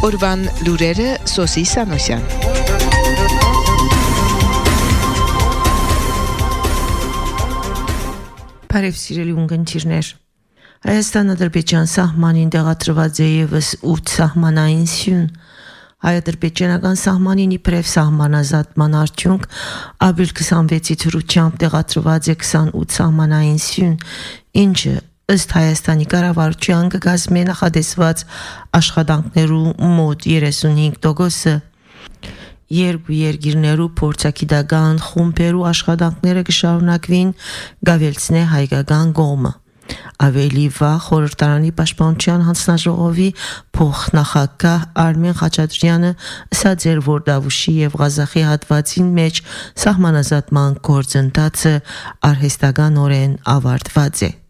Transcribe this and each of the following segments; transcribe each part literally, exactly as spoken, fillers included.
Օրվան լուրերը Սոսի Սանոսյան։ Բարև սիրելի ունկնդիրներ։ Հայաստան-Ադրբեջան սահմանին տեղադրված է ևս ութ սահմանային սյուն։ Հայ-ադրբեջանական սահմանին իբրև սահմանազատման արդյունք ապրիլ քսանվեցի թրությամբ տեղադրված է քսանութ սահմանային սյուն, ինչը ըստ Հայաստանի կառավարության կկազմի նախադեсված աշխատանքներու մոտ երեսունհինգ տոկոսը։ Երկու երկիրներու փորձագիտական խումբերու աշխատանքները կշարունակվին գավելցնե հայկական կողմը։ Ավելի վաղ խորհրդարանի պաշտպանության հանձնաժողովի փոխնախագահ Արմեն Խաչատրյանը ասաց էր, որ Դավուշի եւ Ղազախի հատվածին մեջ սահմանազատման գործընթացը արհեստականորեն ավարտված է։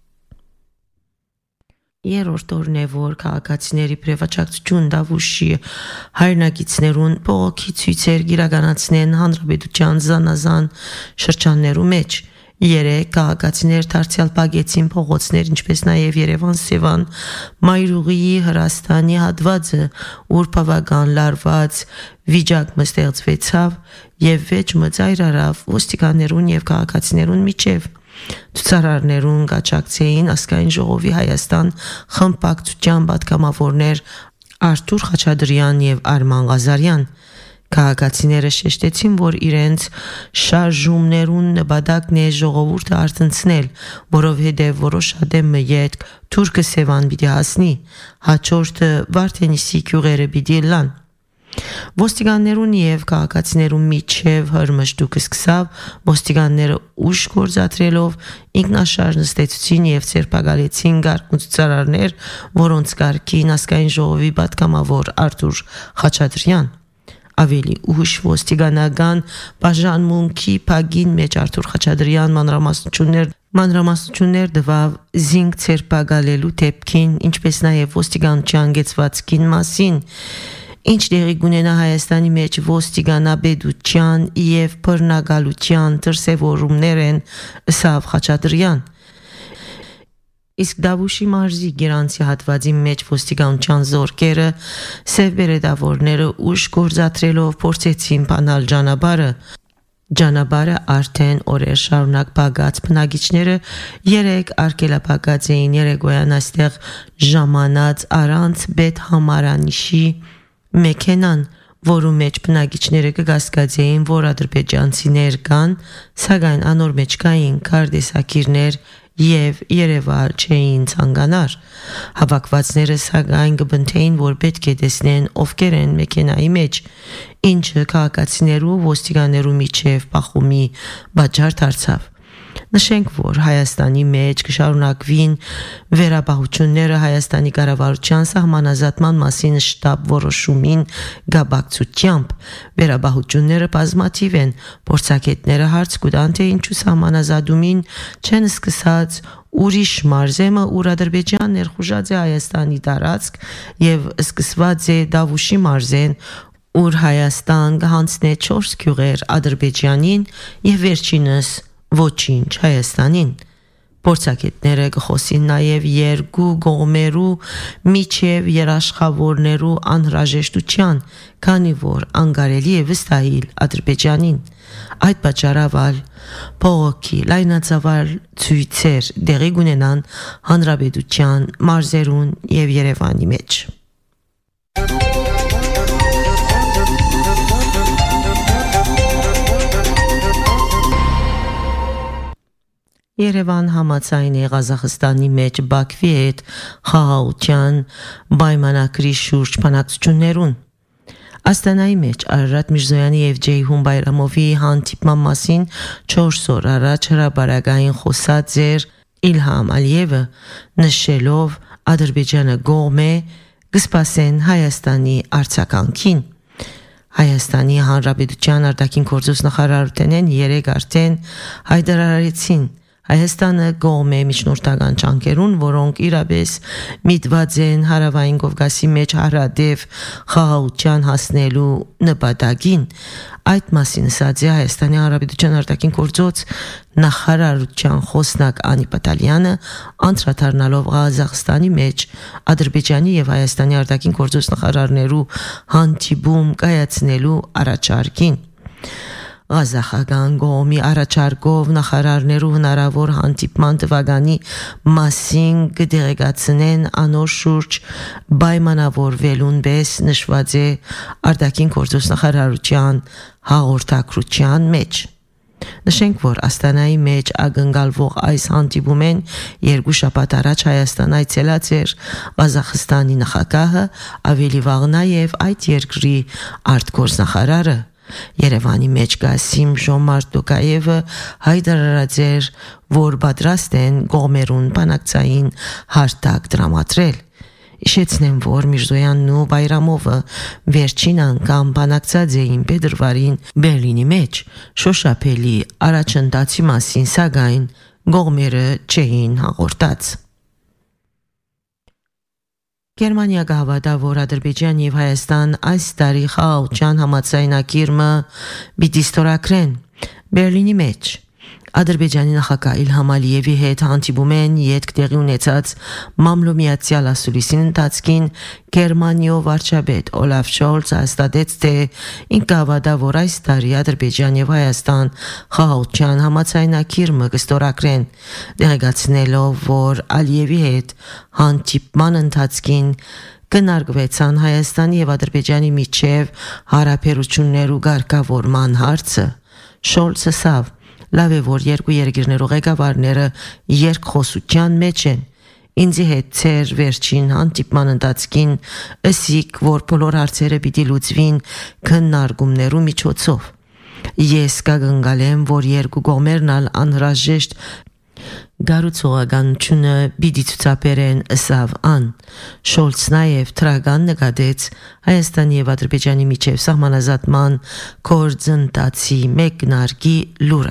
Երրորդ օրն է, որ քաղաքացիների բրեվաճակցություն Դավուշի հայրենակիցներուն բողոքի ցույցեր իրականացնեն հանրապետության զանազան շրջաններու մեջ։ Երեք քաղաքացիներ դարձյալ պագեցին փողոցներ, ինչպես նաև Երևան Սևան Մայրուղիի Հրաստանի հատվածը, ուր բավական լարված վիճակը ստեղծվեցավ եւ վեճը ծայրարավ ոստիկաններուն եւ քաղաքացիներուն միջև։ Ցուցարարներուն գաչակցեին ազգային ժողովի Հայաստան խմբակցության պատգամավորներ Արթուր Խաչատրյան եւ Արման Ղազարյան։ Քաղաքացիները շեշտեցին, որ իրենց շարժումներուն նպատակն է ժողովուրդը արտնցնել, որովհետև որոշադեմը յետք Թուրքը Սևան պիտի հասնի, հաջորդը Վարդենիսի գյուղերը պիտի լան։ Ոստիկաններուն եւ քաղաքացիներուն միջև հրմշտուկ սկսավ, ոստիկանները ուժ գործադրելով ինքնաշարժ նստեցուցին եւ ցերպակալեցին գարկուցարարներ, որոնց կարգին ազգային ժողովի պատգամավոր Արթուր Խաչատրյան։ Ավելի ուշ ոստիկանական բաժանմունքի փագին մեջ Արթուր Խաչատրյան մանրամասնություններ մանրամասնություններ դվավ զինք ցերպակալելու դեպքին, ինչպես նաև ոստիկանության գեցվածքին մասին, ինչ դեղի գունենա Հայաստանի մեջ ոստիկանաբեդության եւ բռնագալության դրսեւորումներ են, ըսավ Խաչատրյան։ Իսկ Դավուշի մարզի գերանցի հատվածի մեջ ոստիկանության զորքերը սև բերետավորները ուժ գործադրելով փորձեցին բանալ ճանապարհը։ Ճանապարհը արդեն օրեր շարունակ բաղած բնակիչները երեք արկելապակած էին երեկոյան այստեղ ժամանած առանց բեդ համարանիշի մեքենան, որու մեջ բնակիչները կգասկածեին, որ ադրբեջանցիներ կան, սակայն անոր մեջ կային կարդեսակիրներ եւ երևալ չէին ցանկանար։ Հավաքվածները սակայն կբնթեին, որ պետք է տեսնեն ովքեր են մեքենայի մեջ, ինչը քաղաքացիներու ոստիկաններու միջև բախումի պատճառ դարձավ։ Նշենք, որ Հայաստանի մեջ կշարունակվին վերաբահությունները Հայաստանի կառավարության սահմանազատման մասին շտաբ որոշումին գաբակցությամբ։ Վերաբահությունները բազմաթիվ են, փորձագետները հարց կուտան, թե ինչու սահմանազատումին չեն սկսած ուրիշ մարզեմը, ուր Ադրբեջան ներխուժած է Հայաստանի տարածք եւ սկսված է Դավուշի մարզեն, ուր Հայաստան կհանձնե չորս գյուղեր Ադրբեջանին եւ վերջինս ոչինչ Հայաստանին։ Փորձագետները կխոսին նաև երկու կողմերու միջև երաշխավորներու անհրաժեշտության, քանի որ անկարելի է վստահել Ադրբեջանին։ Այդ պատճառով փողոքի լայնածավալ ցույցեր դեղի կունենան հանրապետության մարզերուն եւ Երևանի մեջ։ Երևան համաձայն է Ղազախստանի մեջ Բաքվի հետ խաղաղության պայմանագրի շուրջ բանակցություններուն։ Աստանայի մեջ Արարատ Միրզոյանի եւ Ջեյհուն Բայրամովի հանդիպման մասին չորս օր առաջ հրապարակային խոսած էր Իլհամ Ալիևը, նշելով Ադրբեջանը կողմ է կսպասեն Հայաստանի արձագանքին։ Հայաստանի Հանրապետության արտաքին գործոստ նախարարությունեն երեք արդեն հայտարարեցին Հայաստանը գոհ է միջնորդական ճանկերուն, որոնք իրապես միտված են հարավային Կովկասի մեջ հարադեպ խաղաղության հասնելու նպատակին։ Այդ մասին ասաց է Հայաստանի Հանրապետության արտաքին գործոց նախարարության խոսնակ Անի Պատալյանը, անդրադառնալով Ղազախստանի մեջ Ադրբեջանի եւ Հայաստանի արտաքին գործոց նախարարներու հանդիպում կայացնելու առաջարկին։ Ղազախական գոմի առաջարկով նախարարներու հնարավոր հանդիպման տվագանի մասին կդեղեկացնեն անոր շուրջ պայմանավորվելուն պես նշված է արտաքին գործոց նախարարության հաղորդակցության մեջ։ Նշենք, որ Աստանայի մեջ ակնկալվող այս հանդիպումեն երկու շաբաթ առաջ Հայաստան այցելած էր Ղազախստանի նախագահը, ավելի վաղ նաև այդ երկրի արտգործնախարարը։ Երևանի մեջ Կասիմ Ժոմարտ Տոկաևը հայտարարած էր, որ պատրաստ են կողմերուն բանակցային հարթակ տրամադրել։ Իշեցնեմ, որ Միրզոյանն ու Բայրամովը վերջին անգամ բանակցած էին փետրվարին Բերլինի մեջ շոշափելի առաջընթացի մասին, սակայն կողմերը չէին հաղորդած։ Գերմանիա գավադա, որ Ադրբեջան եւ Հայաստան այս տարի խաղաղության համաձայնագիրը պիտի ստորագրեն Բերլինի մեջ։ Ադրբեջանի նախագահ Իլհամ Ալիևի հետ հանդիպում են ետք տեղի ունեցած մամլոմիացիալ ասուլիսին ընթացքին Գերմանիո վարչապետ Օլաֆ Շոլց հաստատեց, թե ինքավադա, որ այս տարի Ադրբեջան եւ Հայաստան խաղաղության համաձայնագիրը կստորագրեն, դեղեկացնելով, որ Ալիևի հետ հանդիպման ընթացքին կնարգվեցան Հայաստանի եւ Ադրբեջանի միջև հարաբերություններու ղեկավարման հարցը։ Շոլցը ասավ. Լավ է, որ երկու երկիրներու ղեկավարները երկխոսության մեջ են։ Ինձի հետ ծեր վերջին հանդիպման ընթացքին ըսիկ, որ բոլոր հարցերը պիտի լուծվին քննարկումներու միջոցով։ Ես կգնգալեմ, որ երկու կողմերն ալ անհրաժեշտ գառուցողականությունը պիտի ցուցաբերեն, ըսավ ան։ Շոլց նաև թրագան նկատեց Հայաստանի եւ Ադրբեջանի միջև սահմանազատման գործընթացի մեկնարկի լուրը։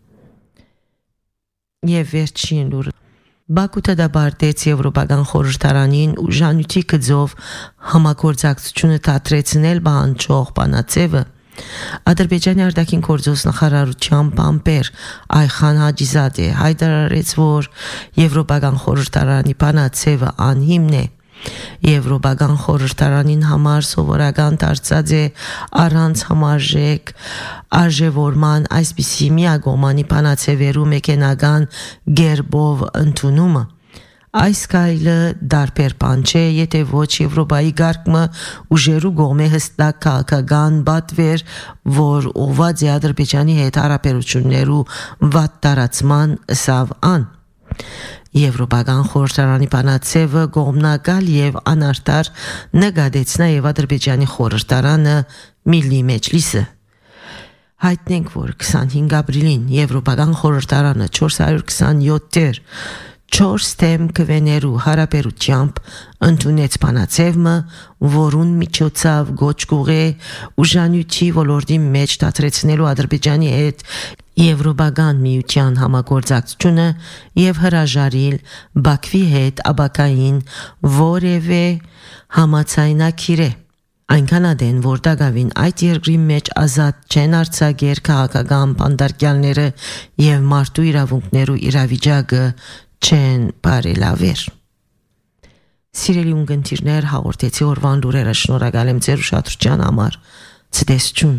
Եվ վերջին լուրը Բաքուը դաբարտեց Եվրոպական խորհրդարանին ուժանյութի գծով համագործակցությունը դադրեցնել բանջող բանաձևը։ Ադրբեջանի արտաքին գործոց նախարարության բամբեր Այխան Հաջիզադե հայտարարեց, որ Եվրոպական խորհրդարանի բանաձևը անհիմն է։ Եվրոպական խորհրդարանին համար սովորական դարձած է առանց համարժեք արժևորման այսպիսի միագոմանի բանաձևերու մեքենական գերբով ընդունումը։ Այս կայլը դարբեր բան չէ, եթե ոչ Եվրոպայի գարկմը ուժերու գոմե հստակ քաղաքական բատվեր, որ ուղված է Ադրբեջանի հետ հարաբերություններու վատ տարածման, ըսավ ան։ Եվրոպական խորհրդարանի բանաձևը կողմնակալ եւ անարտար նկատեց նաեւ Ադրբեջանի խորհրդարանը Միլլի մեջլիսը։ Հայտնենք, որ քսանհինգ ապրիլին Եվրոպական խորհրդարանը չորս հարյուր քսանյոթ չորս թեմ կվեներու հարաբերությամբ ընդունեց բանաձևը, որուն միջոցով գոչ կուղե ուժանյութի ոլորտի մեջ դադրեցնելու Ադրբեջանի հետ Եվրոպական միության համագործակցությունը եւ հրաժարիլ Բաքվի հետ աբակային որևէ համաձայնագիր է։ Այնքան ադեն, որ դակավին այդ երկրի մեջ ազատ չեն արձակեր քաղաքական բանդարկյալները եւ մարդու իրավունքներու իրավիճակը չեն բարելավեր։ Սիրելի ունկնդիրներ, հաղորդեցի օրվան լուրերը, շնորհակալ եմ ձեր ուշադրության համար։ Ցտեսություն։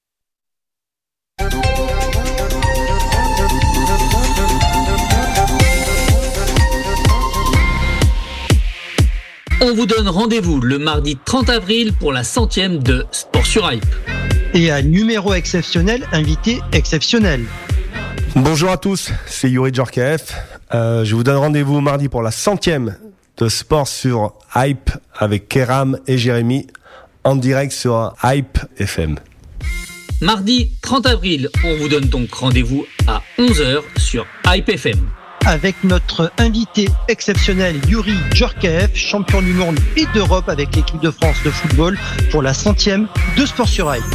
On vous donne rendez-vous le mardi trente avril pour la centième de Sport sur Hype. Et un numéro exceptionnel, invité exceptionnel. Bonjour à tous, c'est Yuri Djorkaeff. Euh, je vous donne rendez-vous mardi pour la centième de Sport sur Hype avec Kéram et Jérémy en direct sur Hype F M. Mardi trente avril, on vous donne donc rendez-vous à onze heures sur Hype F M. Avec notre invité exceptionnel Yuri Djorkaeff, champion du monde et d'Europe avec l'équipe de France de football pour la centième de Sport sur Hype.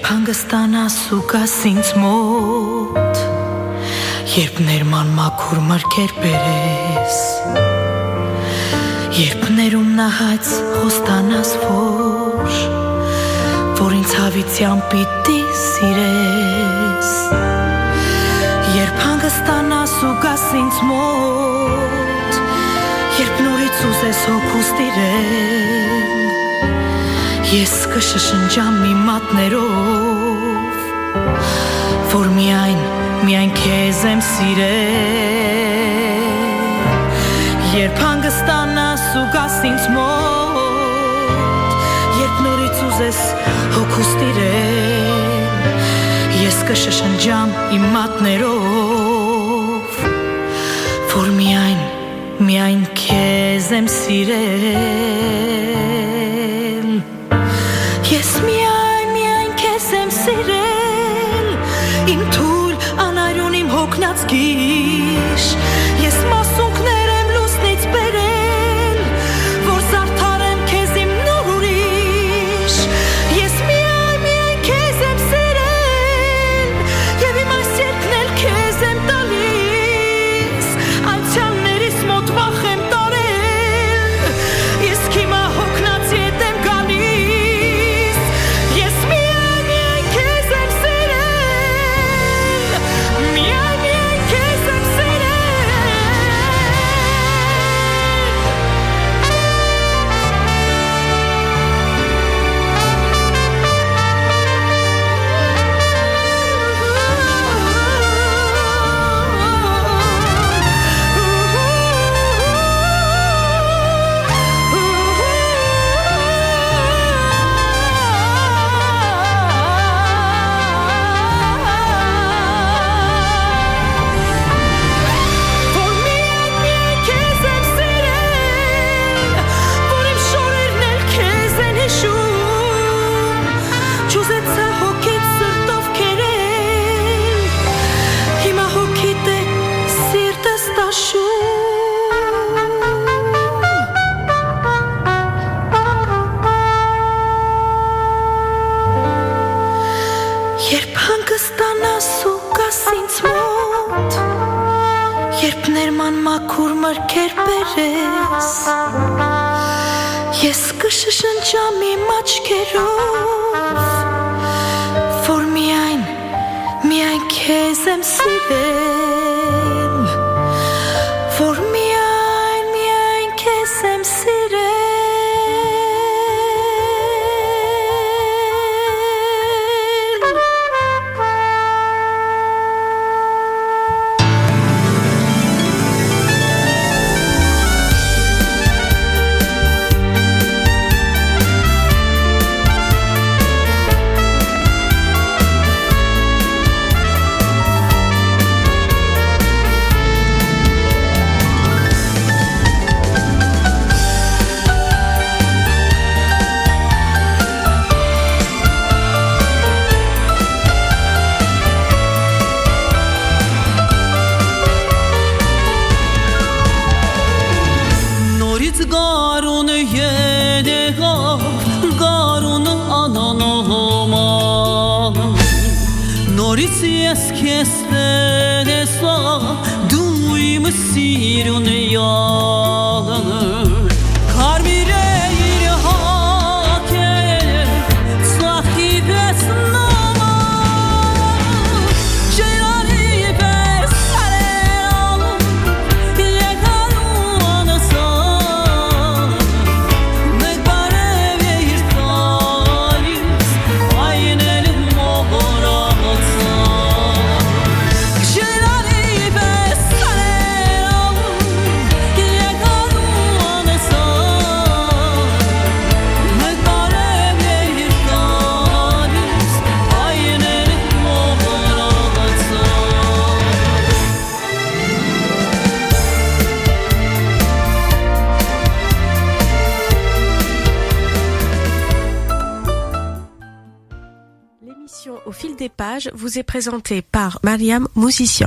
երբ հանգստանաս ու գաս ինձ մոտ, երբ ներման մաքուր մրգեր բերես, երբ ներում նահած խոստանաս, որ որ ինձ հավիտյան պիտի սիրես, երբ հանգստանաս ու գաս ինձ մոտ, երբ նորից ուզես հոգուս տիրել, ես կշշնջամ իմ մատներով, որ միայն, միայն քեզ եմ սիրել, երբ հանգստանաս ու գաս ինձ մոտ, երբ նորից ուզես հոգուս տիրել, ես կշշնջամ իմ մատներով, որ միայն, միայն քեզ եմ սիրել, ես միայն, միայն քեզ եմ սիրել, իմ թույլ անայրուն իմ հոգնած գիշ, ես մասունքներ եմ լուսնից բերել, որ զարդարեմ քեզ իմ նոր ուրիշ, ես միայն, միայն քեզ եմ սիրել, և իմ այս երգն էլ քեզ եմ տալիս, անցյալներիս մոտ վախ եմ տարել, ես քիմա հոգնած ետ եմ գալիս, ես միայն, միայն քեզ եմ սիրել, միայն, միայն քեզ եմ երբ հանգստանաս ու գաս ինձ մոտ, երբ ներման մաքուր մրգեր բերես, ես կշշնջամ իմ աչքերով, որ միայն, միայն քեզ եմ սիրել, որ միայն, միայն քեզ եմ սիրել. Նորից ես քեզ տեսա, դու իմ սիրուն յալ, կարմիր է իր հագել, ծախի պես նամակ, ջերանի պես սարել, եկարու անասան, մեկ բարև է իր տալիս, այն էլ մողորած. Au fil des pages vous est présentée par Mariam Musicien.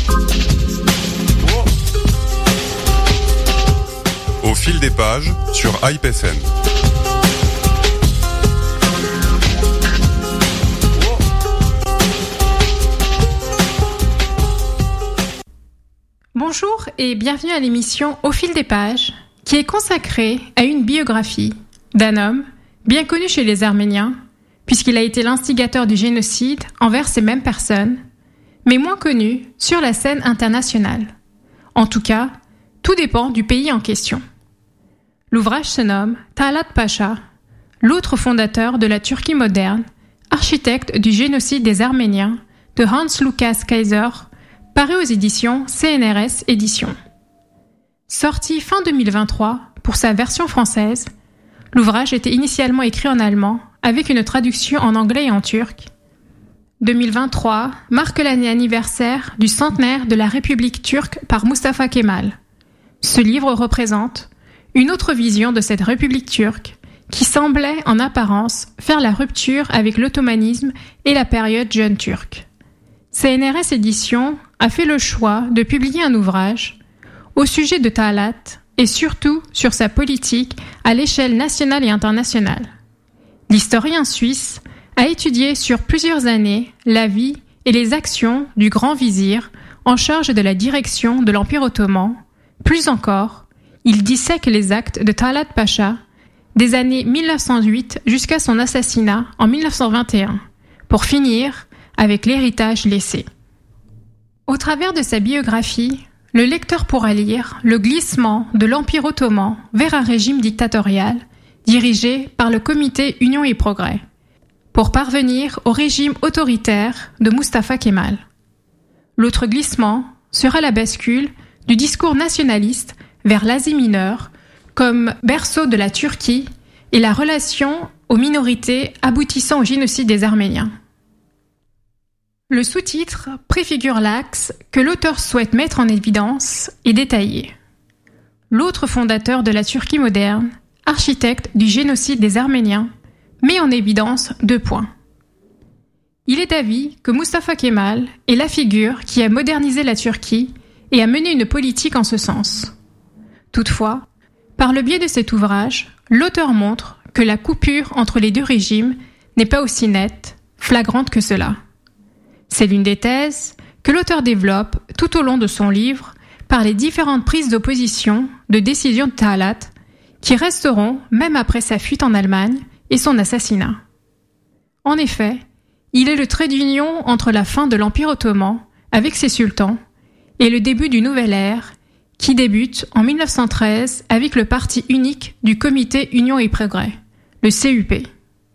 Au fil des pages sur Hype F M. Bonjour et bienvenue à l'émission Au fil des pages, qui est consacrée à une biographie d'un homme bien connu chez les Arméniens, puisqu'il a été l'instigateur du génocide envers ces mêmes personnes, mais moins connu sur la scène internationale. En tout cas, tout dépend du pays en question. L'ouvrage se nomme Talat Pasha, l'autre fondateur de la Turquie moderne, architecte du génocide des Arméniens, de Hans Lukas Kaiser, paru aux éditions C N R S Éditions. Sorti fin deux mille vingt-trois pour sa version française, l'ouvrage était initialement écrit en allemand avec une traduction en anglais et en turc. deux mille vingt-trois marque l'année anniversaire du centenaire de la République turque par Mustafa Kemal. Ce livre représente une autre vision de cette République turque qui semblait en apparence faire la rupture avec l'ottomanisme et la période jeune turque. C N R S Éditions a fait le choix de publier un ouvrage au sujet de Talat et surtout sur sa politique à l'échelle nationale et internationale. L'historien suisse a étudié sur plusieurs années la vie et les actions du grand vizir en charge de la direction de l'Empire ottoman. Plus encore, il dissèque les actes de Talat Pasha des années mille neuf cent huit jusqu'à son assassinat en mille neuf cent vingt et un, pour finir avec l'héritage laissé. Au travers de sa biographie, le lecteur pourra lire le glissement de l'Empire ottoman vers un régime dictatorial dirigé par le comité Union et Progrès, pour parvenir au régime autoritaire de Mustafa Kemal. L'autre glissement sera la bascule du discours nationaliste vers l'Asie mineure comme berceau de la Turquie et la relation aux minorités aboutissant au génocide des Arméniens. Le sous-titre préfigure l'axe que l'auteur souhaite mettre en évidence et détailler. L'autre fondateur de la Turquie moderne, architecte du génocide des Arméniens, met en évidence deux points. Il est d'avis que Mustafa Kemal est la figure qui a modernisé la Turquie et a mené une politique en ce sens. Toutefois, par le biais de cet ouvrage, l'auteur montre que la coupure entre les deux régimes n'est pas aussi nette, flagrante que cela. C'est l'une des thèses que l'auteur développe tout au long de son livre par les différentes prises d'opposition de décision de Talat qui resteront même après sa fuite en Allemagne et son assassinat. En effet, il est le trait d'union entre la fin de l'Empire ottoman avec ses sultans et le début d'une nouvelle ère qui débute en mille neuf cent treize avec le parti unique du comité Union et Progrès, le C U P.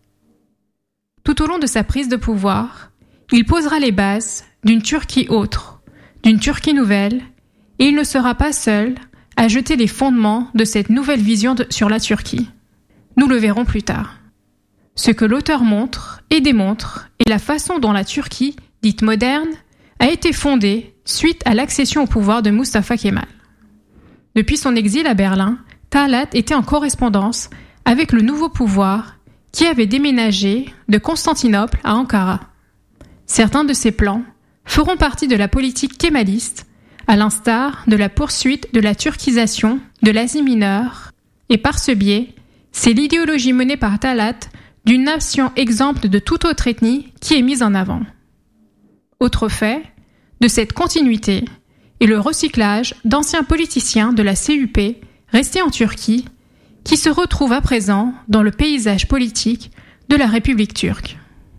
Tout au long de sa prise de pouvoir, il posera les bases d'une Turquie autre, d'une Turquie nouvelle, et il ne sera pas seul à jeter les fondements de cette nouvelle vision de, sur la Turquie. Nous le verrons plus tard. Ce que l'auteur montre et démontre est la façon dont la Turquie, dite moderne, a été fondée suite à l'accession au pouvoir de Mustafa Kemal. Depuis son exil à Berlin, Talat était en correspondance avec le nouveau pouvoir qui avait déménagé de Constantinople à Ankara. Certains de ces plans feront partie de la politique kémaliste, à l'instar de la poursuite de la turquisation de l'Asie mineure, et par ce biais, c'est l'idéologie menée par Talat d'une nation exempte de toute autre ethnie qui est mise en avant. Autre fait de cette continuité est le recyclage d'anciens politiciens de la C U P restés en Turquie, qui se retrouvent à présent dans le paysage politique de la République turque.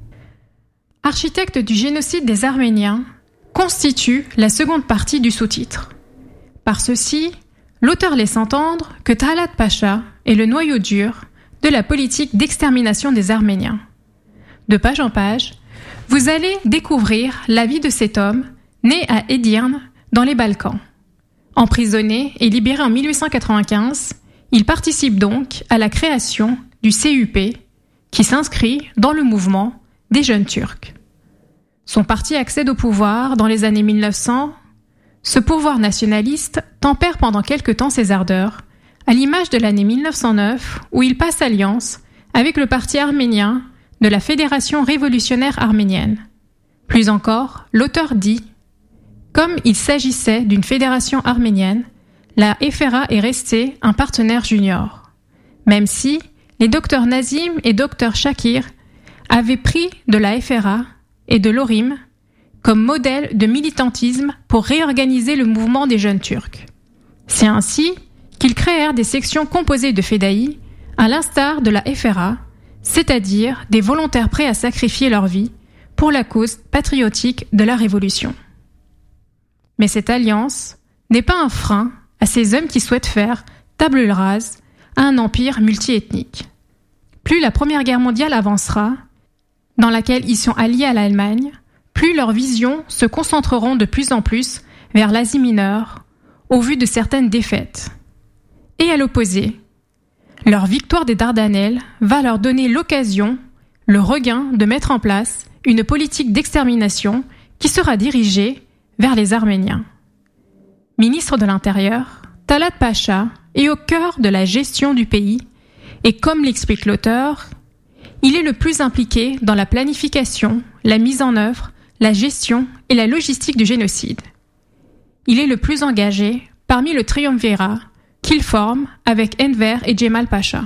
Architecte du génocide des Arméniens constitue la seconde partie du sous-titre. Par ceci, l'auteur laisse entendre que Talat Pasha est le noyau dur de la politique d'extermination des Arméniens. De page en page, vous allez découvrir la vie de cet homme né à Edirne, dans les Balkans. Emprisonné et libéré en mille huit cent quatre-vingt-quinze, il participe donc à la création du C U P, qui s'inscrit dans le mouvement des jeunes Turcs. Son parti accède au pouvoir dans les années mille neuf cents. Ce pouvoir nationaliste tempère pendant quelque temps ses ardeurs, à l'image de l'année mille neuf cent neuf où il passe alliance avec le parti arménien de la Fédération révolutionnaire arménienne. Plus encore, l'auteur dit « Comme il s'agissait d'une fédération arménienne, la F R A est restée un partenaire junior, même si les docteurs Nazim et docteur Shakir avaient pris de la F R A et de l'Orim, comme modèle de militantisme pour réorganiser le mouvement des jeunes Turcs. C'est ainsi qu'ils créèrent des sections composées de fédaïs, à l'instar de la F R A, c'est-à-dire des volontaires prêts à sacrifier leur vie pour la cause patriotique de la Révolution. Mais cette alliance n'est pas un frein à ces hommes qui souhaitent faire table rase à un empire multiethnique. Plus la Première Guerre mondiale avancera, dans laquelle ils sont alliés à l'Allemagne, plus leurs visions se concentreront de plus en plus vers l'Asie mineure, au vu de certaines défaites. Et à l'opposé, leur victoire des Dardanelles va leur donner l'occasion, le regain de mettre en place une politique d'extermination qui sera dirigée vers les Arméniens. Ministre de l'Intérieur, Talat Pacha est au cœur de la gestion du pays et comme l'explique l'auteur, il est le plus impliqué dans la planification, la mise en œuvre, la gestion et la logistique du génocide. Il est le plus engagé parmi le triumvirat qu'il forme avec Enver et Djemal Pacha.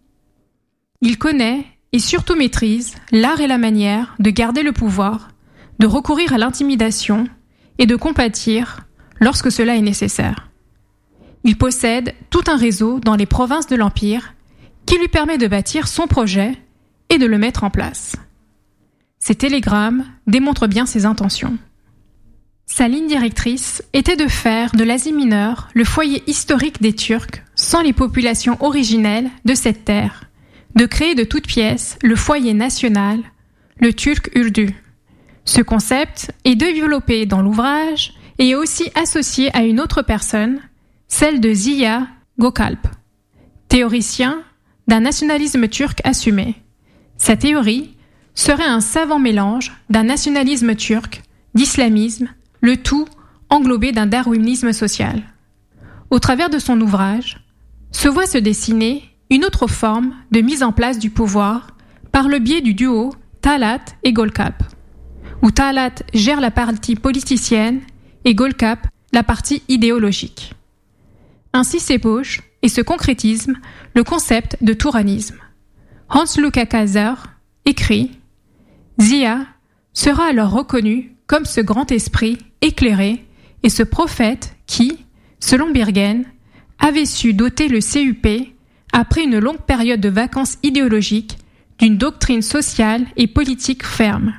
Il connaît et surtout maîtrise l'art et la manière de garder le pouvoir, de recourir à l'intimidation et de compatir lorsque cela est nécessaire. Il possède tout un réseau dans les provinces de l'Empire qui lui permet de bâtir son projet et de le mettre en place. Ces télégrammes démontrent bien ses intentions. Sa ligne directrice était de faire de l'Asie mineure le foyer historique des Turcs sans les populations originelles de cette terre, de créer de toutes pièces le foyer national, le turc urdu. Ce concept est développé dans l'ouvrage et est aussi associé à une autre personne, celle de Ziya Gökalp, théoricien d'un nationalisme turc assumé. Sa théorie serait un savant mélange d'un nationalisme turc, d'islamisme, le tout englobé d'un darwinisme social. Au travers de son ouvrage, se voit se dessiner une autre forme de mise en place du pouvoir par le biais du duo Talat et Gökalp, où Talat gère la partie politicienne et Gökalp la partie idéologique. Ainsi s'ébauche et se concrétise le concept de touranisme. Hans-Lukas Kaiser écrit « Ziya sera alors reconnu comme ce grand esprit éclairé et ce prophète qui, selon Birgen, avait su doter le C U P, après une longue période de vacances idéologiques, d'une doctrine sociale et politique ferme.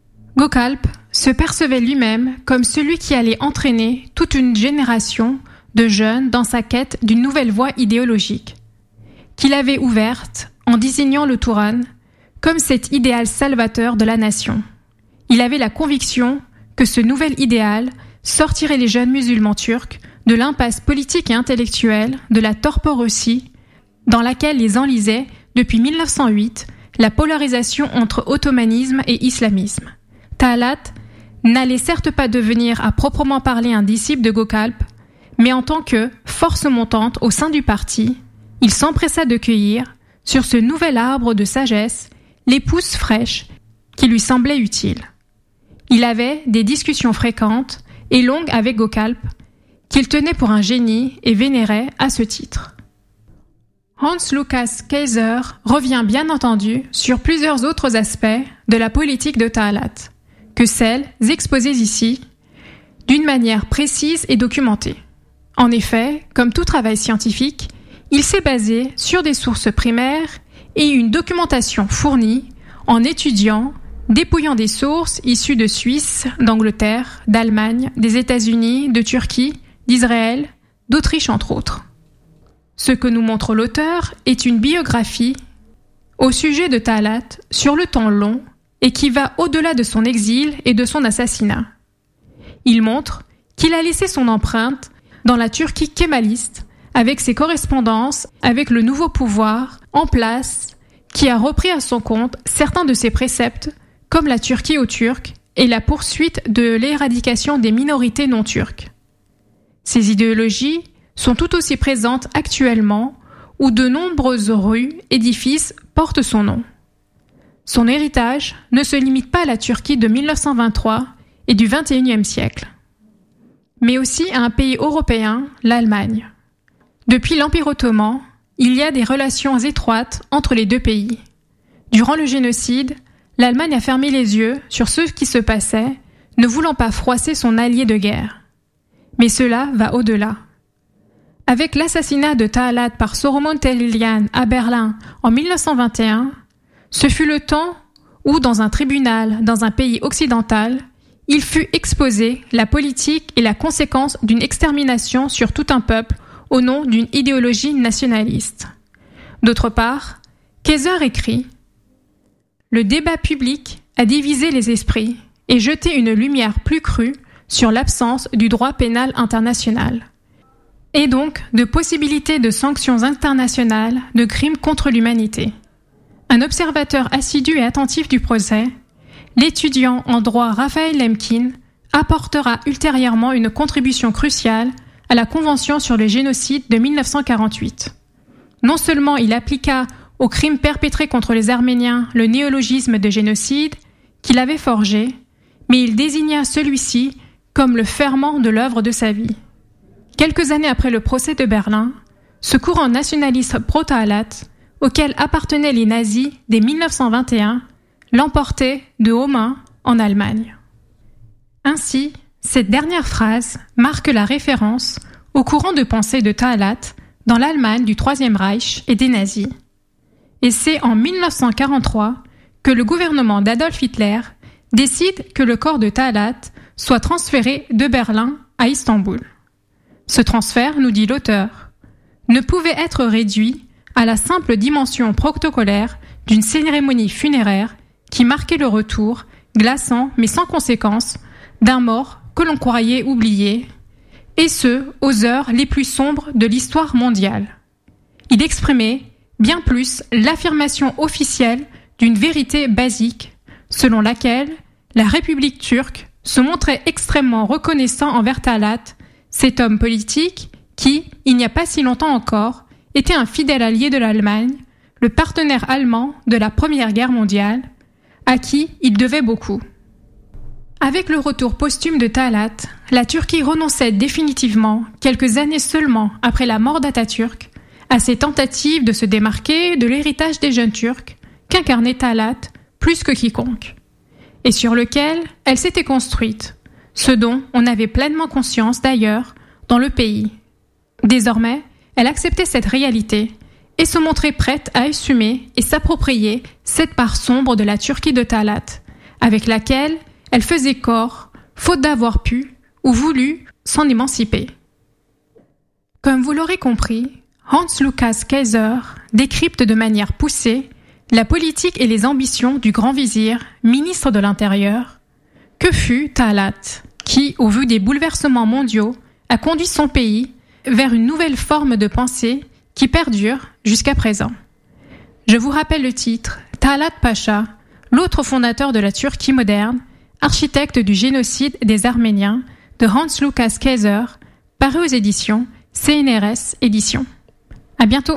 Gökalp se percevait lui-même comme celui qui allait entraîner toute une génération de jeunes dans sa quête d'une nouvelle voie idéologique, qu'il avait ouverte en désignant le Touran comme cet idéal salvateur de la nation. Il avait la conviction que ce nouvel idéal sortirait les jeunes musulmans turcs de l'impasse politique et intellectuelle de la torporossie dans laquelle les enlisait depuis mille neuf cent huit la polarisation entre ottomanisme et islamisme. Talat n'allait certes pas devenir à proprement parler un disciple de Gökalp, mais en tant que force montante au sein du parti, il s'empressa de cueillir, sur ce nouvel arbre de sagesse, les pousses fraîches qui lui semblaient utiles. Il avait des discussions fréquentes et longues avec Gökalp, qu'il tenait pour un génie et vénérait à ce titre. Hans-Lukas Kaiser revient bien entendu sur plusieurs autres aspects de la politique de Talat, que celles exposées ici, d'une manière précise et documentée. En effet, comme tout travail scientifique, il s'est basé sur des sources primaires et une documentation fournie en étudiant, dépouillant des sources issues de Suisse, d'Angleterre, d'Allemagne, des États-Unis, de Turquie, d'Israël, d'Autriche entre autres. Ce que nous montre l'auteur est une biographie au sujet de Talat sur le temps long et qui va au-delà de son exil et de son assassinat. Il montre qu'il a laissé son empreinte dans la Turquie kémaliste avec ses correspondances avec le nouveau pouvoir en place qui a repris à son compte certains de ses préceptes comme la Turquie aux Turcs et la poursuite de l'éradication des minorités non turques. Ces idéologies sont tout aussi présentes actuellement où de nombreuses rues, édifices portent son nom. Son héritage ne se limite pas à la Turquie de mille neuf cent vingt-trois et du vingt et unième siècle, mais aussi à un pays européen, l'Allemagne. Depuis l'Empire ottoman, il y a des relations étroites entre les deux pays. Durant le génocide, l'Allemagne a fermé les yeux sur ce qui se passait, ne voulant pas froisser son allié de guerre. Mais cela va au-delà. Avec l'assassinat de Talat par Soromon Tehilian à Berlin en mille neuf cent vingt et un, ce fut le temps où, dans un tribunal, dans un pays occidental, il fut exposé la politique et la conséquence d'une extermination sur tout un peuple au nom d'une idéologie nationaliste. D'autre part, Kaiser écrit « Le débat public a divisé les esprits et jeté une lumière plus crue sur l'absence du droit pénal international, et donc de possibilités de sanctions internationales de crimes contre l'humanité. Un observateur assidu et attentif du procès, l'étudiant en droit Raphaël Lemkin apportera ultérieurement une contribution cruciale à la Convention sur le génocide de mille neuf cent quarante-huit. Non seulement il appliqua aux crimes perpétrés contre les Arméniens le néologisme de génocide qu'il avait forgé, mais il désigna celui-ci comme le ferment de l'œuvre de sa vie. Quelques années après le procès de Berlin, ce courant nationaliste pro-Talat, auquel appartenaient les nazis dès mille neuf cent vingt et un, l'emportait de haut main en Allemagne. Ainsi, cette dernière phrase marque la référence au courant de pensée de Talat dans l'Allemagne du Troisième Reich et des nazis. Et c'est en mille neuf cent quarante-trois que le gouvernement d'Adolf Hitler décide que le corps de Talat soit transféré de Berlin à Istanbul. Ce transfert, nous dit l'auteur, ne pouvait être réduit à la simple dimension protocolaire d'une cérémonie funéraire qui marquait le retour, glaçant mais sans conséquence, d'un mort que l'on croyait oublié, et ce, aux heures les plus sombres de l'histoire mondiale. Il exprimait bien plus l'affirmation officielle d'une vérité basique, selon laquelle la République turque se montrait extrêmement reconnaissant envers Talat, cet homme politique qui, il n'y a pas si longtemps encore, était un fidèle allié de l'Allemagne, le partenaire allemand de la Première Guerre mondiale, à qui il devait beaucoup. Avec le retour posthume de Talat, la Turquie renonçait définitivement, quelques années seulement après la mort d'Atatürk, à ses tentatives de se démarquer de l'héritage des jeunes Turcs qu'incarnait Talat plus que quiconque, et sur lequel elle s'était construite, ce dont on avait pleinement conscience d'ailleurs dans le pays. Désormais, elle acceptait cette réalité et se montrait prête à assumer et s'approprier cette part sombre de la Turquie de Talat, avec laquelle elle faisait corps, faute d'avoir pu ou voulu s'en émanciper. Comme vous l'aurez compris, Hans Lukas Kaiser décrypte de manière poussée la politique et les ambitions du grand vizir, ministre de l'Intérieur, que fut Talat, qui, au vu des bouleversements mondiaux, a conduit son pays vers une nouvelle forme de pensée qui perdure jusqu'à présent. Je vous rappelle le titre, Talat Pacha, l'autre fondateur de la Turquie moderne, architecte du génocide des Arméniens, de Hans Lukas Kaiser, paru aux éditions C N R S Éditions. À bientôt.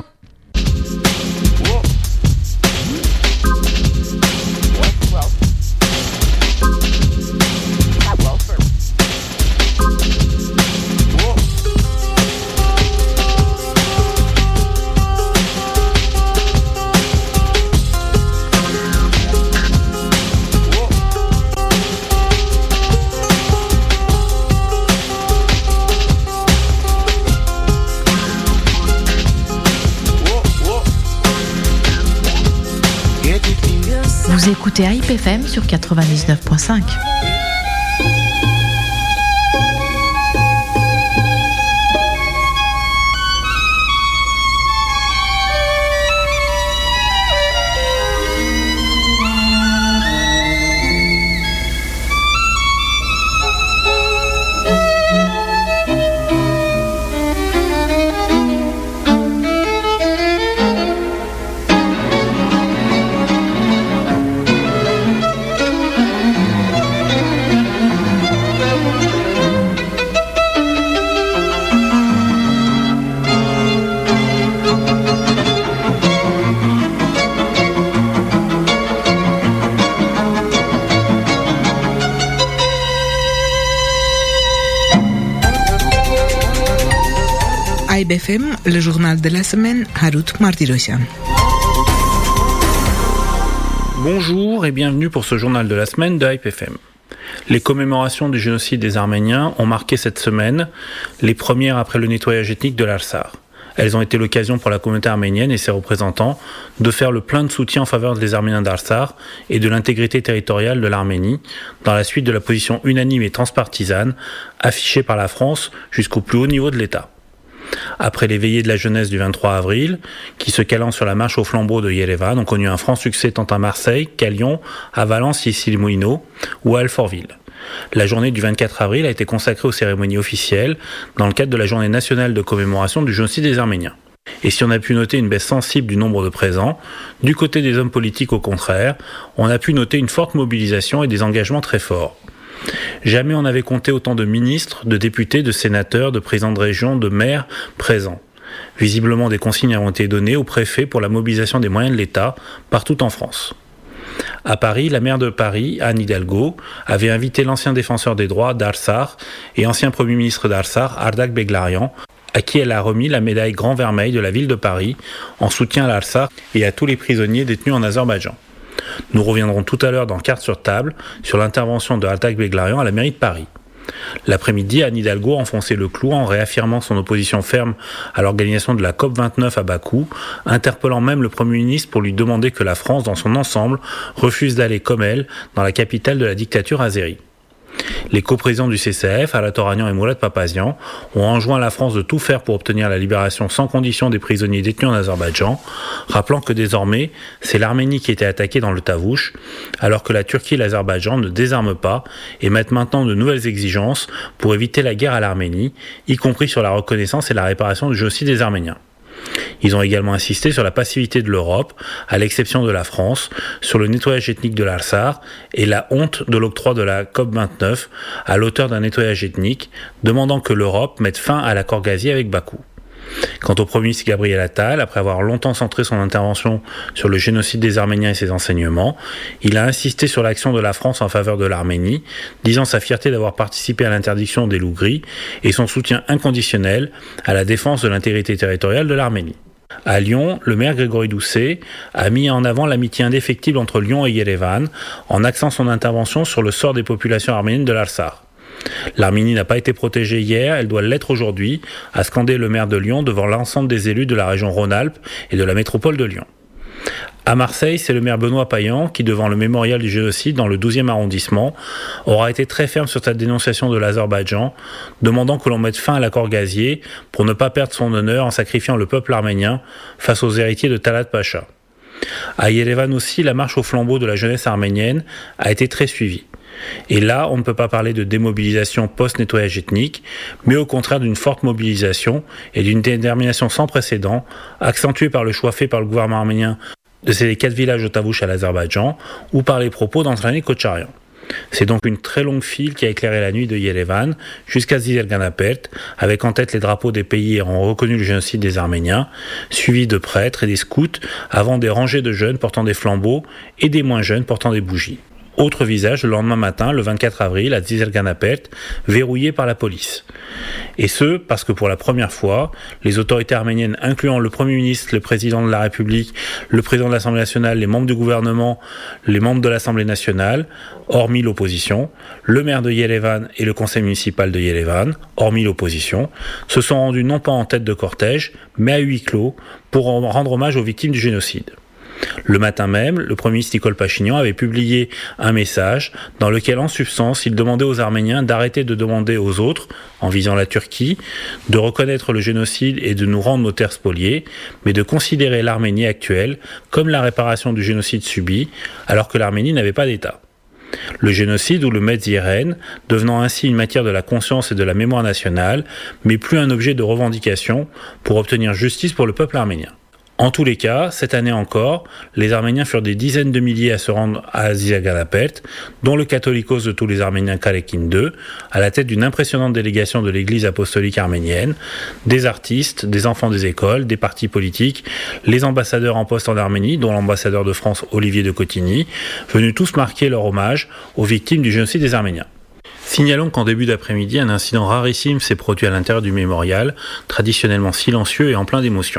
Vous écoutez Hype F M sur quatre-vingt-dix-neuf virgule cinq. Hype F M, le journal de la semaine, Harut Martirosyan. Bonjour et bienvenue pour ce journal de la semaine de Hype F M. Les commémorations du génocide des Arméniens ont marqué cette semaine, les premières après le nettoyage ethnique de l'Artsakh. Elles ont été l'occasion pour la communauté arménienne et ses représentants de faire le plein de soutien en faveur des Arméniens d'Artsakh et de l'intégrité territoriale de l'Arménie, dans la suite de la position unanime et transpartisane affichée par la France jusqu'au plus haut niveau de l'État. Après les veillées de la jeunesse du vingt-trois avril, qui se calant sur la marche au flambeau de Yerevan, ont connu un franc succès tant à Marseille qu'à Lyon, à Valence, Issy-les-Moulineaux ou à Alfortville. La journée du vingt-quatre avril a été consacrée aux cérémonies officielles dans le cadre de la journée nationale de commémoration du génocide des Arméniens. Et si on a pu noter une baisse sensible du nombre de présents, du côté des hommes politiques au contraire, on a pu noter une forte mobilisation et des engagements très forts. Jamais on n'avait compté autant de ministres, de députés, de sénateurs, de présidents de région, de maires présents. Visiblement, des consignes ont été données au préfet pour la mobilisation des moyens de l'État partout en France. À Paris, la maire de Paris, Anne Hidalgo, avait invité l'ancien défenseur des droits d'Artsakh et ancien premier ministre d'Artsakh, Ardak Beglarian, à qui elle a remis la médaille Grand Vermeil de la ville de Paris en soutien à l'Artsakh et à tous les prisonniers détenus en Azerbaïdjan. Nous reviendrons tout à l'heure dans Carte sur table sur l'intervention de Ardak Beglarian à la mairie de Paris. L'après-midi, Anne Hidalgo a enfoncé le clou en réaffirmant son opposition ferme à l'organisation de la COP vingt-neuf à Bakou, interpellant même le Premier ministre pour lui demander que la France, dans son ensemble, refuse d'aller comme elle dans la capitale de la dictature azérie. Les coprésidents du C C F, Ala Toranian et Mourad Papazian, ont enjoint la France de tout faire pour obtenir la libération sans condition des prisonniers détenus en Azerbaïdjan, rappelant que désormais, c'est l'Arménie qui était attaquée dans le Tavouche, alors que la Turquie et l'Azerbaïdjan ne désarment pas et mettent maintenant de nouvelles exigences pour éviter la guerre à l'Arménie, y compris sur la reconnaissance et la réparation du génocide des Arméniens. Ils ont également insisté sur la passivité de l'Europe, à l'exception de la France, sur le nettoyage ethnique de l'Artsakh et la honte de l'octroi de la COP vingt-neuf à l'auteur d'un nettoyage ethnique, demandant que l'Europe mette fin à l'accord gazier avec Bakou. Quant au Premier ministre Gabriel Attal, après avoir longtemps centré son intervention sur le génocide des Arméniens et ses enseignements, il a insisté sur l'action de la France en faveur de l'Arménie, disant sa fierté d'avoir participé à l'interdiction des loups gris et son soutien inconditionnel à la défense de l'intégrité territoriale de l'Arménie. À Lyon, le maire Grégory Doucet a mis en avant l'amitié indéfectible entre Lyon et Yerevan en axant son intervention sur le sort des populations arméniennes de l'Artsakh. L'Arménie n'a pas été protégée hier, elle doit l'être aujourd'hui, a scandé le maire de Lyon devant l'ensemble des élus de la région Rhône-Alpes et de la métropole de Lyon. À Marseille, c'est le maire Benoît Payan qui, devant le mémorial du génocide dans le douzième arrondissement, aura été très ferme sur sa dénonciation de l'Azerbaïdjan, demandant que l'on mette fin à l'accord gazier pour ne pas perdre son honneur en sacrifiant le peuple arménien face aux héritiers de Talat Pacha. À Yerevan aussi, la marche au flambeau de la jeunesse arménienne a été très suivie. Et là, on ne peut pas parler de démobilisation post-nettoyage ethnique, mais au contraire d'une forte mobilisation et d'une détermination sans précédent, accentuée par le choix fait par le gouvernement arménien de céder quatre villages au Tavouche à l'Azerbaïdjan, ou par les propos d'Andranik Kocharian. C'est donc une très longue file qui a éclairé la nuit de Yerevan jusqu'à Zilzerganapert, avec en tête les drapeaux des pays ayant reconnu le génocide des Arméniens, suivis de prêtres et des scouts, avant des rangées de jeunes portant des flambeaux et des moins jeunes portant des bougies. Autre visage le lendemain matin, le vingt-quatre avril, à Zilzerganapert, verrouillé par la police. Et ce, parce que pour la première fois, les autorités arméniennes, incluant le Premier ministre, le Président de la République, le Président de l'Assemblée nationale, les membres du gouvernement, les membres de l'Assemblée nationale, hormis l'opposition, le maire de Yerevan et le conseil municipal de Yerevan, hormis l'opposition, se sont rendus non pas en tête de cortège, mais à huis clos, pour rendre hommage aux victimes du génocide. Le matin même, le Premier ministre Nicole Pachinian avait publié un message dans lequel, en substance, il demandait aux Arméniens d'arrêter de demander aux autres, en visant la Turquie, de reconnaître le génocide et de nous rendre nos terres spoliées, mais de considérer l'Arménie actuelle comme la réparation du génocide subi, alors que l'Arménie n'avait pas d'État. Le génocide ou le Metz-Yeren, devenant ainsi une matière de la conscience et de la mémoire nationale, mais plus un objet de revendication pour obtenir justice pour le peuple arménien. En tous les cas, cette année encore, les Arméniens furent des dizaines de milliers à se rendre à Zilzerganapert, dont le catholicos de tous les Arméniens Kalekin deux, à la tête d'une impressionnante délégation de l'Église apostolique arménienne, des artistes, des enfants des écoles, des partis politiques, les ambassadeurs en poste en Arménie, dont l'ambassadeur de France Olivier de Cotigny, venus tous marquer leur hommage aux victimes du génocide des Arméniens. Signalons qu'en début d'après-midi, un incident rarissime s'est produit à l'intérieur du mémorial, traditionnellement silencieux et en plein d'émotions.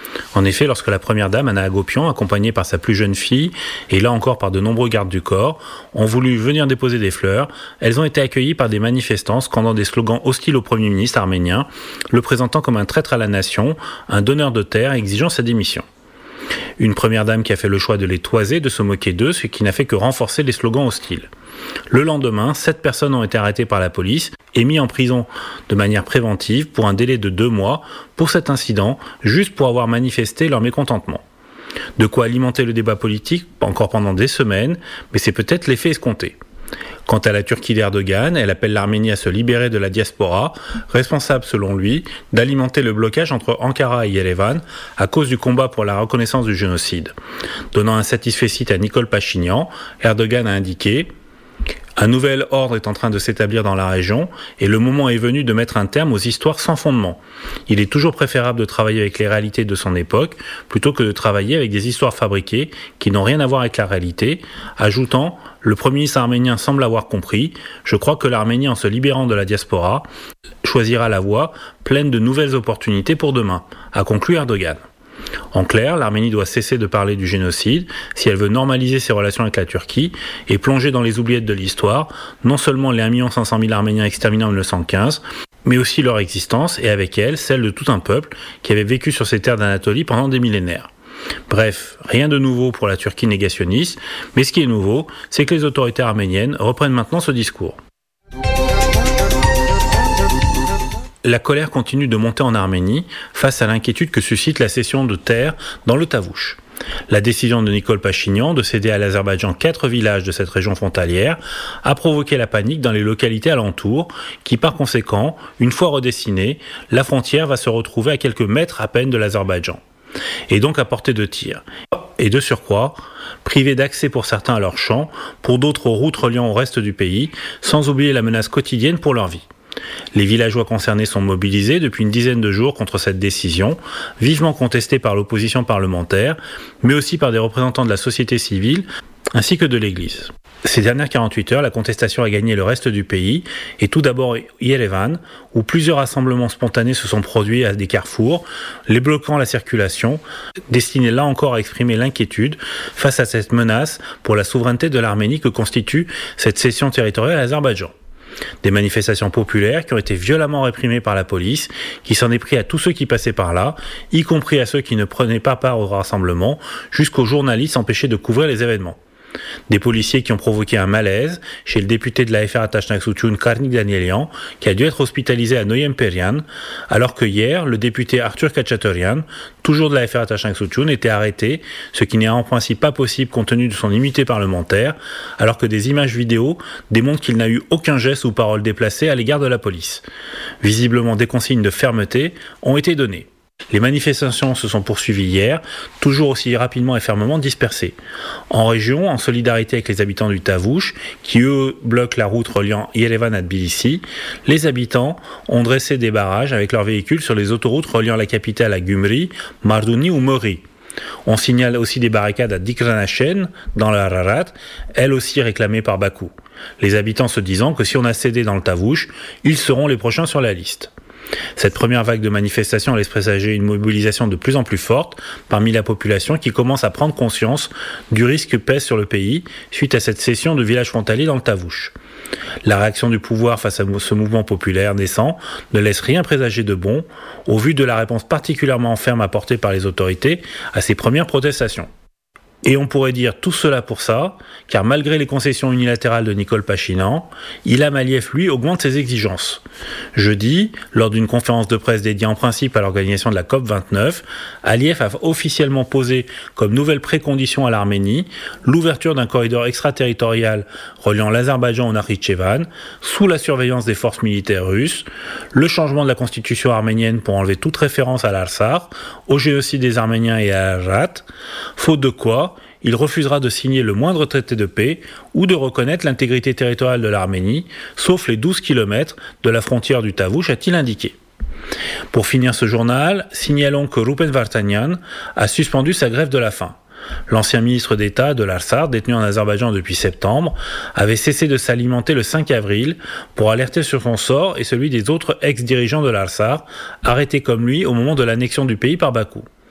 En effet, lorsque la première dame, Anna Agopian, accompagnée par sa plus jeune fille, et là encore par de nombreux gardes du corps, ont voulu venir déposer des fleurs, elles ont été accueillies par des manifestants scandant des slogans hostiles au Premier ministre arménien, le présentant comme un traître à la nation, un donneur de terre exigeant sa démission. Une première dame qui a fait le choix de les toiser, de se moquer d'eux, ce qui n'a fait que renforcer les slogans hostiles. Le lendemain, sept personnes ont été arrêtées par la police et mises en prison de manière préventive pour un délai de deux mois pour cet incident, juste pour avoir manifesté leur mécontentement. De quoi alimenter le débat politique encore pendant des semaines, mais c'est peut-être l'effet escompté. Quant à la Turquie d'Erdogan, elle appelle l'Arménie à se libérer de la diaspora, responsable selon lui d'alimenter le blocage entre Ankara et Yerevan à cause du combat pour la reconnaissance du génocide. Donnant un satisfecit à Nicole Pachinian, Erdogan a indiqué « Un nouvel ordre est en train de s'établir dans la région et le moment est venu de mettre un terme aux histoires sans fondement. Il est toujours préférable de travailler avec les réalités de son époque plutôt que de travailler avec des histoires fabriquées qui n'ont rien à voir avec la réalité, ajoutant « Le Premier ministre arménien semble avoir compris. Je crois que l'Arménie, en se libérant de la diaspora, choisira la voie pleine de nouvelles opportunités pour demain », a conclu Erdogan. En clair, l'Arménie doit cesser de parler du génocide si elle veut normaliser ses relations avec la Turquie et plonger dans les oubliettes de l'histoire non seulement les un million cinq cent mille Arméniens exterminés en mille neuf cent quinze, mais aussi leur existence et avec elle celle de tout un peuple qui avait vécu sur ces terres d'Anatolie pendant des millénaires. Bref, rien de nouveau pour la Turquie négationniste, mais ce qui est nouveau, c'est que les autorités arméniennes reprennent maintenant ce discours. La colère continue de monter en Arménie face à l'inquiétude que suscite la cession de terres dans le Tavouche. La décision de Nicole Pachinian de céder à l'Azerbaïdjan quatre villages de cette région frontalière a provoqué la panique dans les localités alentours qui, par conséquent, une fois redessinée, la frontière va se retrouver à quelques mètres à peine de l'Azerbaïdjan, et donc à portée de tir. Et de surcroît, privés d'accès pour certains à leurs champs, pour d'autres aux routes reliant au reste du pays, sans oublier la menace quotidienne pour leur vie. Les villageois concernés sont mobilisés depuis une dizaine de jours contre cette décision, vivement contestée par l'opposition parlementaire, mais aussi par des représentants de la société civile, ainsi que de l'Église. Ces dernières quarante-huit heures, la contestation a gagné le reste du pays, et tout d'abord Yerevan, où plusieurs rassemblements spontanés se sont produits à des carrefours, les bloquant la circulation, destinés là encore à exprimer l'inquiétude face à cette menace pour la souveraineté de l'Arménie que constitue cette cession territoriale à l'Azerbaïdjan. Des manifestations populaires qui ont été violemment réprimées par la police, qui s'en est pris à tous ceux qui passaient par là, y compris à ceux qui ne prenaient pas part au rassemblement, jusqu'aux journalistes empêchés de couvrir les événements. Des policiers qui ont provoqué un malaise chez le député de la F R Ataşnaksuçun Karnik Danielian, qui a dû être hospitalisé à Noyem Perian, alors que hier, le député Arthur Kachaturian, toujours de la F R Ataşnaksuçun, était arrêté, ce qui n'est en principe pas possible compte tenu de son immunité parlementaire, alors que des images vidéo démontrent qu'il n'a eu aucun geste ou parole déplacée à l'égard de la police. Visiblement, des consignes de fermeté ont été données. Les manifestations se sont poursuivies hier, toujours aussi rapidement et fermement dispersées. En région, en solidarité avec les habitants du Tavouche, qui eux bloquent la route reliant Yerevan à Tbilissi, les habitants ont dressé des barrages avec leurs véhicules sur les autoroutes reliant la capitale à Gümri, Mardouni ou Mori. On signale aussi des barricades à Dikranachen, dans l'Ararat, elles aussi réclamées par Bakou. Les habitants se disant que si on a cédé dans le Tavouche, ils seront les prochains sur la liste. Cette première vague de manifestations laisse présager une mobilisation de plus en plus forte parmi la population qui commence à prendre conscience du risque que pèse sur le pays suite à cette cession de villages frontaliers dans le Tavouche. La réaction du pouvoir face à ce mouvement populaire naissant ne laisse rien présager de bon au vu de la réponse particulièrement ferme apportée par les autorités à ces premières protestations. Et on pourrait dire tout cela pour ça, car malgré les concessions unilatérales de Nicole Pachinian, Ilham Aliyev, lui, augmente ses exigences. Jeudi, lors d'une conférence de presse dédiée en principe à l'organisation de la COP vingt-neuf, Aliyev a officiellement posé comme nouvelle précondition à l'Arménie l'ouverture d'un corridor extraterritorial reliant l'Azerbaïdjan au Nakhitchevan, sous la surveillance des forces militaires russes, le changement de la constitution arménienne pour enlever toute référence à l'Arsar, au génocide des Arméniens et à l'Arat, faute de quoi il refusera de signer le moindre traité de paix ou de reconnaître l'intégrité territoriale de l'Arménie, sauf les douze kilomètres de la frontière du Tavouche, a-t-il indiqué. Pour finir ce journal, signalons que Rupen Vartanian a suspendu sa grève de la faim. L'ancien ministre d'État de l'Arsar, détenu en Azerbaïdjan depuis septembre, avait cessé de s'alimenter le cinq avril pour alerter sur son sort et celui des autres ex-dirigeants de l'Arsar, arrêtés comme lui au moment de l'annexion du pays par Bakou.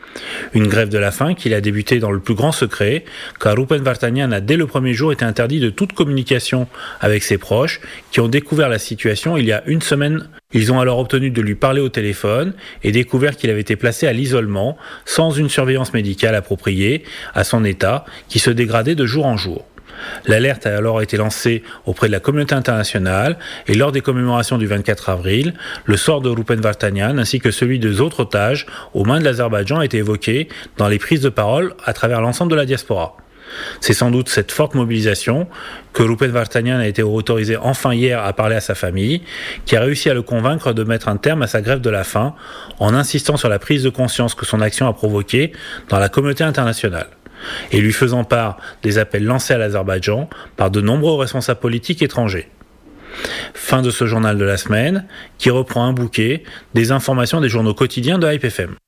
Une grève de la faim qu'il a débuté dans le plus grand secret, car Rupen Vartanian a dès le premier jour été interdit de toute communication avec ses proches, qui ont découvert la situation il y a une semaine. Ils ont alors obtenu de lui parler au téléphone et découvert qu'il avait été placé à l'isolement, sans une surveillance médicale appropriée à son état, qui se dégradait de jour en jour. L'alerte a alors été lancée auprès de la communauté internationale et lors des commémorations du vingt-quatre avril, le sort de Rupen Vartanian ainsi que celui des autres otages aux mains de l'Azerbaïdjan a été évoqué dans les prises de parole à travers l'ensemble de la diaspora. C'est sans doute cette forte mobilisation que Rupen Vartanian a été autorisé enfin hier à parler à sa famille, qui a réussi à le convaincre de mettre un terme à sa grève de la faim en insistant sur la prise de conscience que son action a provoquée dans la communauté internationale, et lui faisant part des appels lancés à l'Azerbaïdjan par de nombreux responsables politiques étrangers. Fin de ce journal de la semaine, qui reprend un bouquet des informations des journaux quotidiens de Hype F M.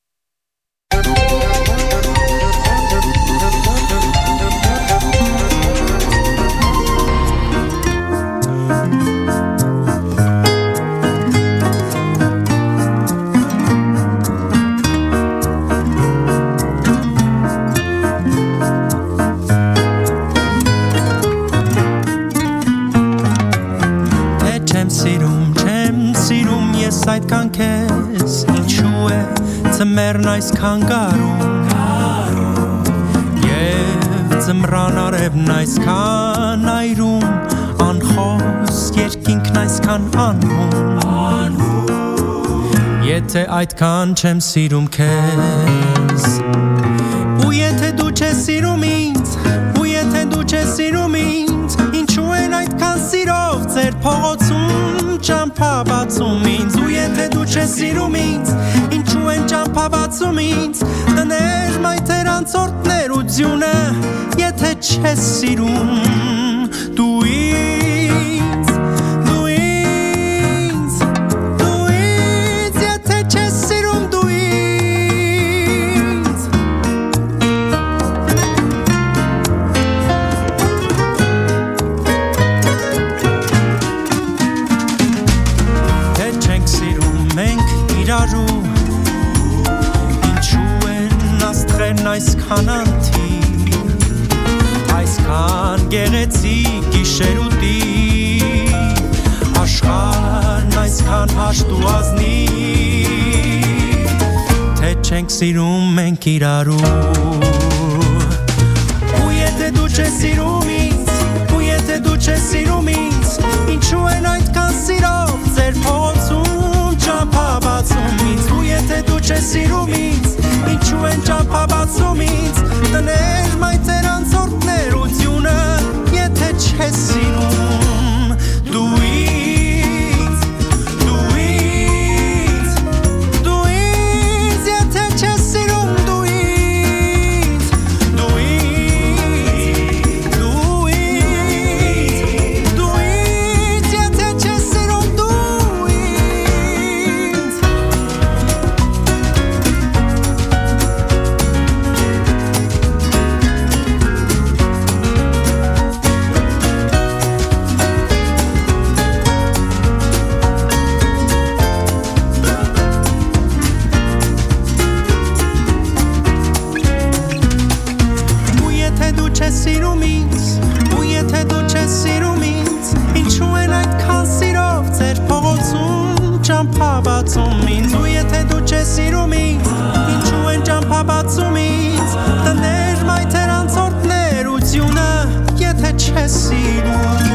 Այդքան քեզ ինչու է ծմերն այսքան գարում և ծմրան արևն այսքան այրում անխոս երկինքն այսքան անհուն եթե այդքան չեմ սիրում քեզ ու եթե դու չես սիրում ինձ ու եթե դու չես սիրում ինձ ինչու են այդքան սիրով ձեր փողոցում ճամփա բացում ինձ ու եթե դու չես սիրում ինձ ինչու են ճամփա բացում ինձ տներ մայթեր անցորդներ ու ձյունը եթե չես սիրում դու ինձ դու ինձ դու ինձ եթե չես սիրում դու ինձ իրարու ինչու են աստղերն այսքան անթիր այսքան գեղեցիկ գիշերուտի աշխարհն այսքան հաշտ ու ազնիվ թե չենք սիրում մենք իրարու ու եթե դու չես սիրում ինձ ու եթե դու չես սիրում ինձ ինչու են այդքան սիրով ձեր փողոցում ճամփա բացում ինձ ու եթե դու չես սիրում ինձ ինչու են ճամփա բացում ինձ տներ մայթեր անցորդներ ու ձյունը եթե չես սիրում դու ինձ դու ինձ դու ինձ եթե չես սիրում դու ինձ դու ինձ դու ինձ դու ինձ եթե չես սիրում դու սիրում ինձ ու եթե դու չես սիրում ինձ ինչու են այդքան սիրով ձեր փողոցում ճամփա բացում ինձ ու եթե դու չես սիրում ինձ ինչու են ճամփա բացում ինձ տներ մայթեր անցորդներ ու ձյունը եթե չես սիրում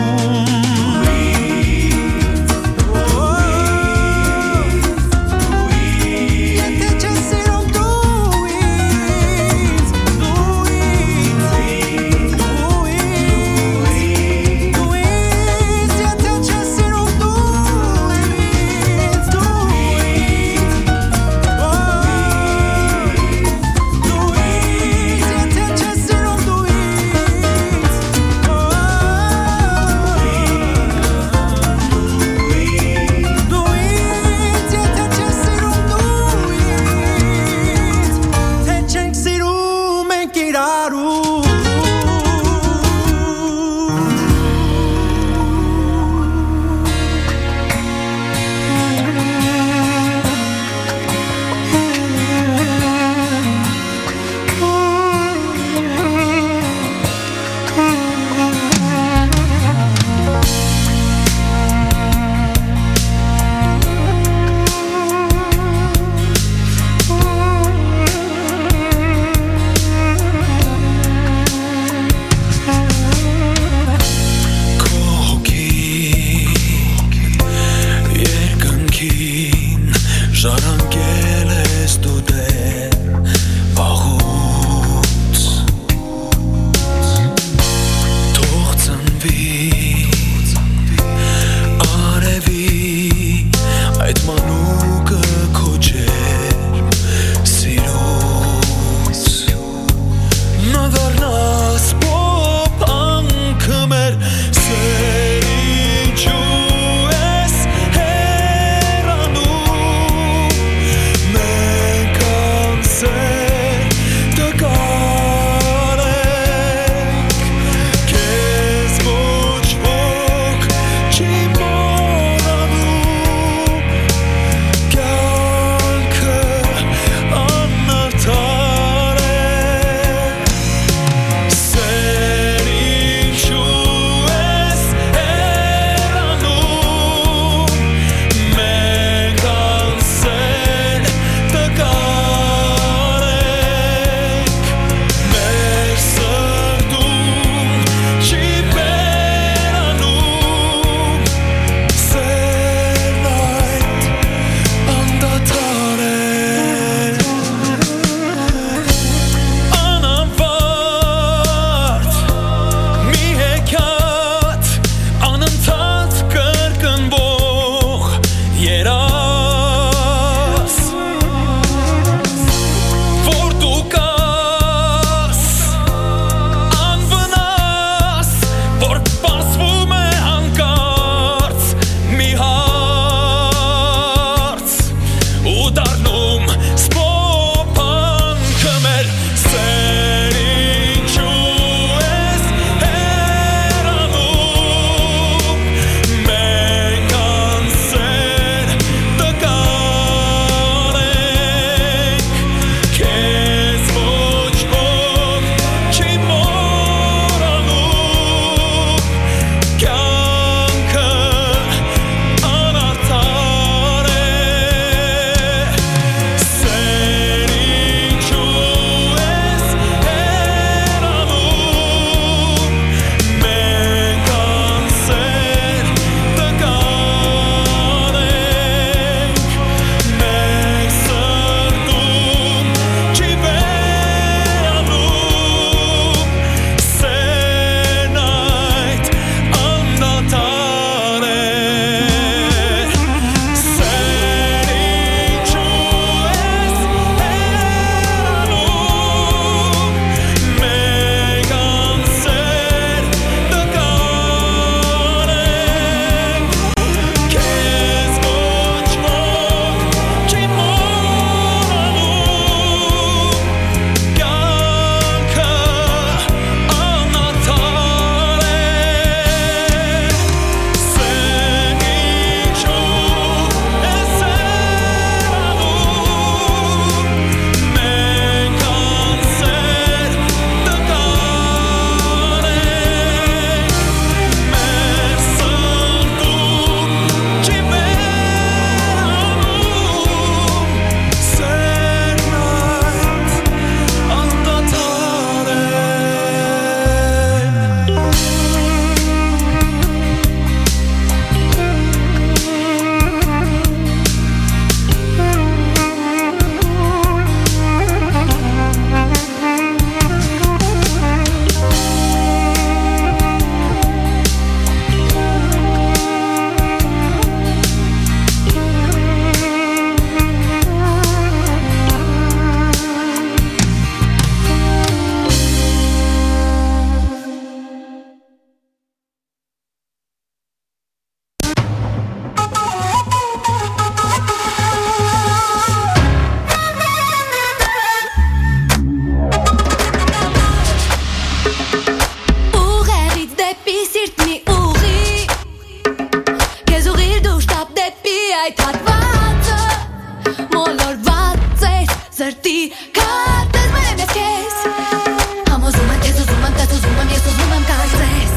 այդ հատվածը մոլորված էր սրտի քարտեր մեն ես քեզ Համոզում եմ քեզ ուզում եմ տես ուզում եմ ես ուզում եմ կարծես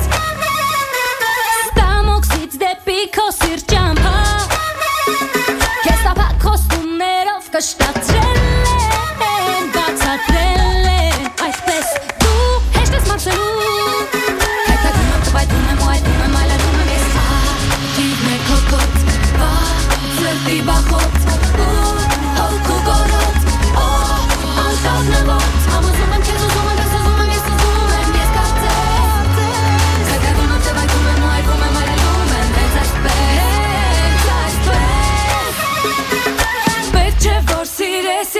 Ստամոքսից դեպի քո սիրտ ճամփա Քեզ տափակ խոստումներով կշտացրել են բացատրել են այսպես դու հեշտ ես մաքսելու Հետագում եմ տվայտում եմ ու այդում եմ այլանում եմ ես Գիվն է քոքոտ բա սրտի բախոտ ու հոգու գորոտ անկավ նվոտ Համոզում եմ քեզ ուզում եմ ես ուզում եմ ես ուզում եմ ես կարծես Հետագում եմ տվայտում եմ ու այդում եմ այլանում եմ հենց այսպես Պետք չէ որ սիրես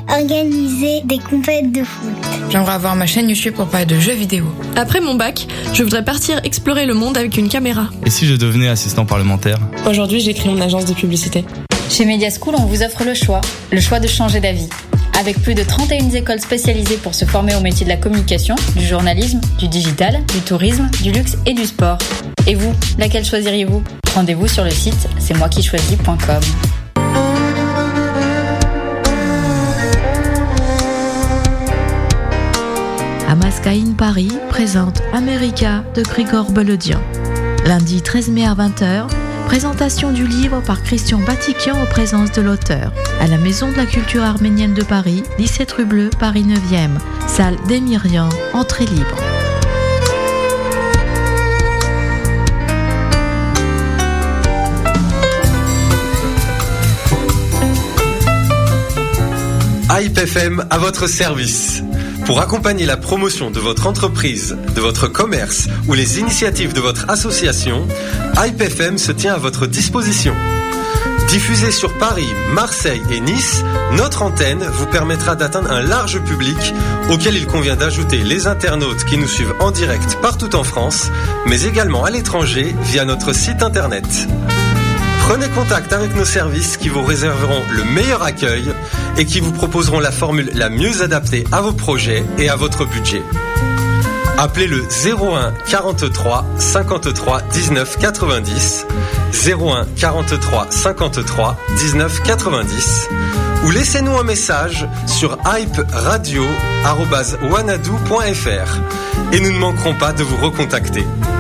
organiser des compètes de foot. J'aimerais avoir ma chaîne YouTube pour parler de jeux vidéo. Après mon bac, je voudrais partir explorer le monde avec une caméra. Et si je devenais assistant parlementaire ? Aujourd'hui, j'ai créé une agence de publicité. Chez Media School, on vous offre le choix, le choix de changer d'avis. Avec plus de trente et une écoles spécialisées pour se former au métier de la communication, du journalisme, du digital, du tourisme, du luxe et du sport. Et vous, laquelle choisiriez-vous ? Rendez-vous sur le site c'est moi qui choisis point com. Amaskaïn Paris présente America de Grigor Beledian. Lundi treize mai à vingt heures, présentation du livre par Christian Batikian en présence de l'auteur. À la Maison de la Culture Arménienne de Paris, dix-sept rue Bleue, Paris neuvième, salle des Myriam, entrée libre. Hype F M à votre service. Pour accompagner la promotion de votre entreprise, de votre commerce ou les initiatives de votre association, Hype F M se tient à votre disposition. Diffusée sur Paris, Marseille et Nice, notre antenne vous permettra d'atteindre un large public auquel il convient d'ajouter les internautes qui nous suivent en direct partout en France, mais également à l'étranger via notre site internet. Prenez contact avec nos services qui vous réserveront le meilleur accueil et qui vous proposeront la formule la mieux adaptée à vos projets et à votre budget. Appelez le zéro un quarante-trois cinquante-trois dix-neuf quatre-vingt-dix, zéro un quarante-trois cinquante-trois dix-neuf quatre-vingt-dix ou laissez-nous un message sur hype radio arobase wanadoo point f r et nous ne manquerons pas de vous recontacter.